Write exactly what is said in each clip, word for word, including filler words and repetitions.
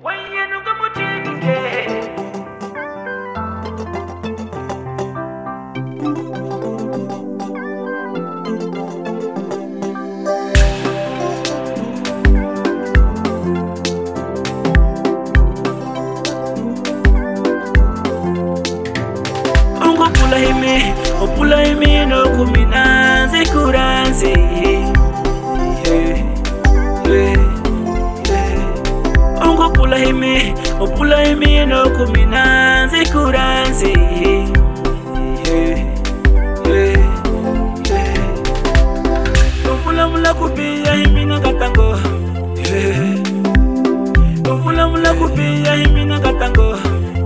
Opula imi no kuminanzi kuranzi yeah, yeah, yeah. Ongo pula imi, opula imi no kuminanzi kuranzi yeah, yeah, yeah. Opula mula kupia imi na katango yeah. Opula mula kupia imi na katango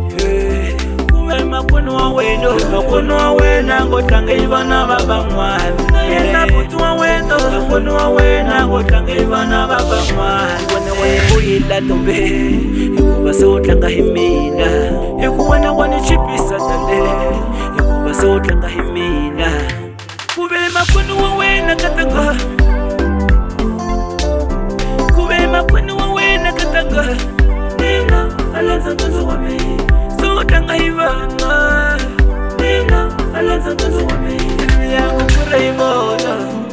makono wa wendo, makono wa wena ngotanga ibana baba mwana. Yena putu wa wendo, makono wa wena ngotanga ibana baba mwana. Wana wekuila tombe, ikuba sotanga himina. Ikuwana wani chipisa tale, ikuba sotanga himina. Kubele makono wa wena katanga, kubele makono wa wena katanga. Nina alanza tanzo wa mei. Sotanga ibana, nina alanza tanzo wa mei. Imi yangu kura ibona,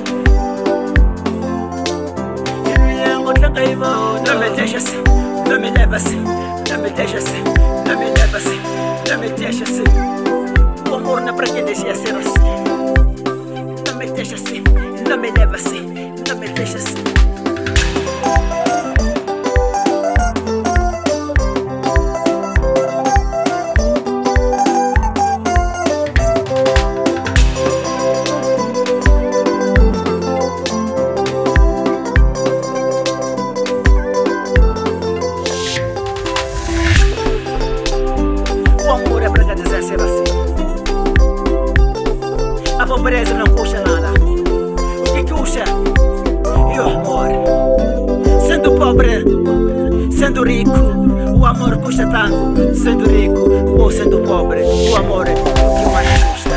imi yangu tanga ibona. Name tesha se, name never se, name tesha se, name never se, name tesha se. Como na pretende se hacer así. Name tesha se, name never se, name tesha se. A pobreza não custa nada. O que custa? E o amor. Sendo pobre, sendo rico, o amor custa tanto. Sendo rico ou sendo pobre, o amor é o que mais custa.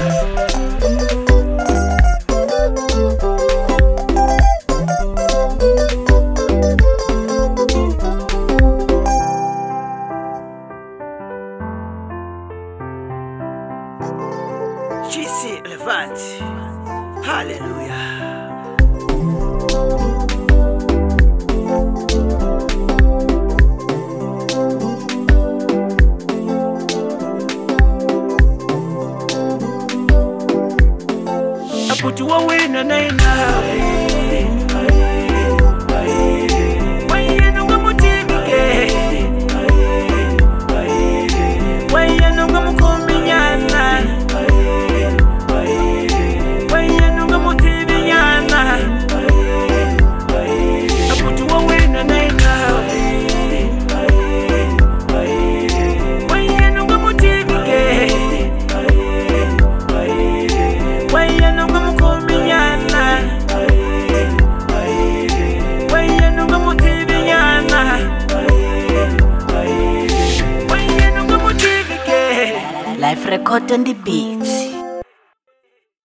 G C Levante, Hallelujah. Aputu wa wena naina. Life record on the beat.